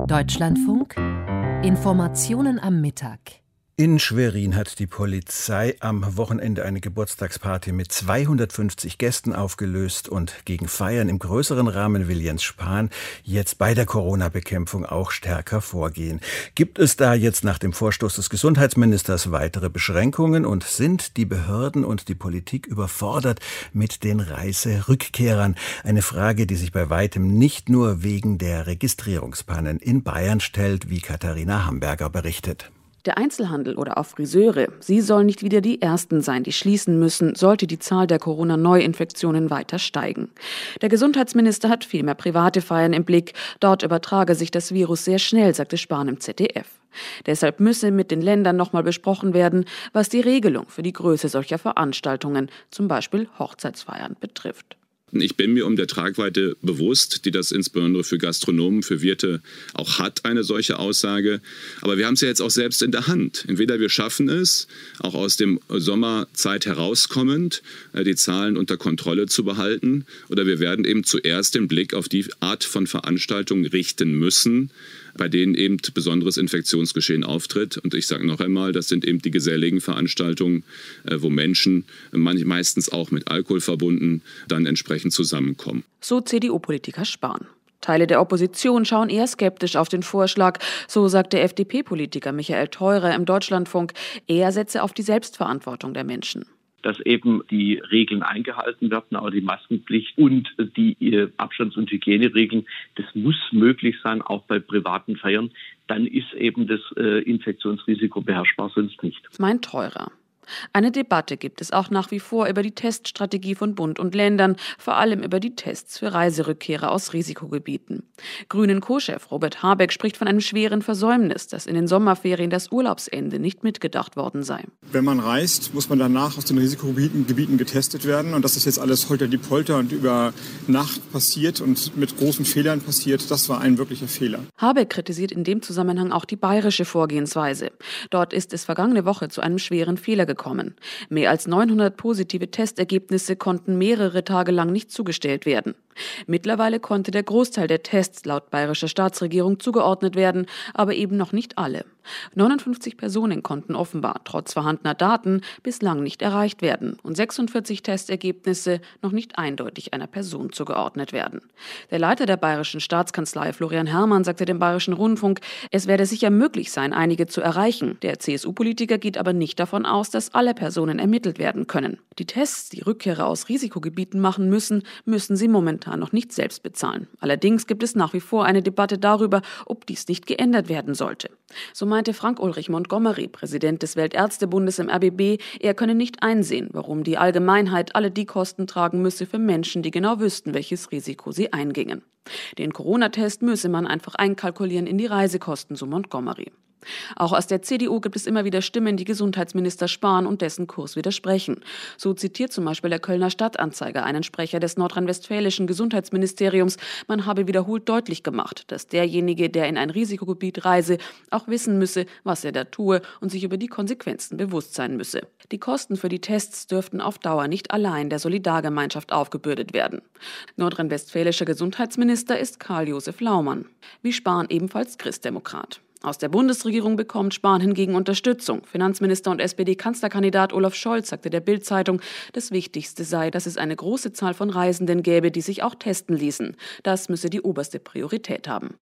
Deutschlandfunk Informationen am Mittag. In Schwerin hat die Polizei am Wochenende eine Geburtstagsparty mit 250 Gästen aufgelöst und gegen Feiern im größeren Rahmen will Jens Spahn jetzt bei der Corona-Bekämpfung auch stärker vorgehen. Gibt es da jetzt nach dem Vorstoß des Gesundheitsministers weitere Beschränkungen und sind die Behörden und die Politik überfordert mit den Reiserückkehrern? Eine Frage, die sich bei weitem nicht nur wegen der Registrierungspannen in Bayern stellt, wie Katharina Hamburger berichtet. Der Einzelhandel oder auch Friseure, sie sollen nicht wieder die Ersten sein, die schließen müssen, sollte die Zahl der Corona-Neuinfektionen weiter steigen. Der Gesundheitsminister hat viel mehr private Feiern im Blick. Dort übertrage sich das Virus sehr schnell, sagte Spahn im ZDF. Deshalb müsse mit den Ländern nochmal besprochen werden, was die Regelung für die Größe solcher Veranstaltungen, zum Beispiel Hochzeitsfeiern, betrifft. Ich bin mir um der Tragweite bewusst, die das insbesondere für Gastronomen, für Wirte auch hat, eine solche Aussage. Aber wir haben es ja jetzt auch selbst in der Hand. Entweder wir schaffen es, auch aus dem Sommerzeit herauskommend, die Zahlen unter Kontrolle zu behalten, oder wir werden eben zuerst den Blick auf die Art von Veranstaltungen richten müssen, bei denen eben besonderes Infektionsgeschehen auftritt. Und ich sage noch einmal, das sind eben die geselligen Veranstaltungen, wo Menschen, meistens auch mit Alkohol verbunden, dann entsprechend zusammenkommen. So CDU-Politiker Spahn. Teile der Opposition schauen eher skeptisch auf den Vorschlag, so sagt der FDP-Politiker Michael Theurer im Deutschlandfunk. Er setze auf die Selbstverantwortung der Menschen. Dass eben die Regeln eingehalten werden, aber die Maskenpflicht und die Abstands- und Hygieneregeln, das muss möglich sein, auch bei privaten Feiern. Dann ist eben das Infektionsrisiko beherrschbar, sonst nicht. Meint Theurer. Eine Debatte gibt es auch nach wie vor über die Teststrategie von Bund und Ländern, vor allem über die Tests für Reiserückkehrer aus Risikogebieten. Grünen-Co-Chef Robert Habeck spricht von einem schweren Versäumnis, dass in den Sommerferien das Urlaubsende nicht mitgedacht worden sei. Wenn man reist, muss man danach aus den Risikogebieten getestet werden. Und dass das jetzt alles holter die Polter und über Nacht passiert und mit großen Fehlern passiert, das war ein wirklicher Fehler. Habeck kritisiert in dem Zusammenhang auch die bayerische Vorgehensweise. Dort ist es vergangene Woche zu einem schweren Fehler gekommen. Mehr als 900 positive Testergebnisse konnten mehrere Tage lang nicht zugestellt werden. Mittlerweile konnte der Großteil der Tests laut bayerischer Staatsregierung zugeordnet werden, aber eben noch nicht alle. 59 Personen konnten offenbar trotz vorhandener Daten bislang nicht erreicht werden und 46 Testergebnisse noch nicht eindeutig einer Person zugeordnet werden. Der Leiter der bayerischen Staatskanzlei, Florian Herrmann, sagte dem Bayerischen Rundfunk, es werde sicher möglich sein, einige zu erreichen. Der CSU-Politiker geht aber nicht davon aus, dass alle Personen ermittelt werden können. Die Tests, die Rückkehrer aus Risikogebieten machen müssen sie momentan noch nicht selbst bezahlen. Allerdings gibt es nach wie vor eine Debatte darüber, ob dies nicht geändert werden sollte. So meinte Frank-Ulrich Montgomery, Präsident des Weltärztebundes im RBB, er könne nicht einsehen, warum die Allgemeinheit alle die Kosten tragen müsse für Menschen, die genau wüssten, welches Risiko sie eingingen. Den Corona-Test müsse man einfach einkalkulieren in die Reisekosten, so Montgomery. Auch aus der CDU gibt es immer wieder Stimmen, die Gesundheitsminister Spahn und dessen Kurs widersprechen. So zitiert zum Beispiel der Kölner Stadtanzeiger einen Sprecher des nordrhein-westfälischen Gesundheitsministeriums. Man habe wiederholt deutlich gemacht, dass derjenige, der in ein Risikogebiet reise, auch wissen müsse, was er da tue und sich über die Konsequenzen bewusst sein müsse. Die Kosten für die Tests dürften auf Dauer nicht allein der Solidargemeinschaft aufgebürdet werden. Nordrhein-westfälischer Gesundheitsminister ist Karl-Josef Laumann. Wie Spahn ebenfalls Christdemokrat. Aus der Bundesregierung bekommt Spahn hingegen Unterstützung. Finanzminister und SPD-Kanzlerkandidat Olaf Scholz sagte der Bild-Zeitung, das Wichtigste sei, dass es eine große Zahl von Reisenden gäbe, die sich auch testen ließen. Das müsse die oberste Priorität haben.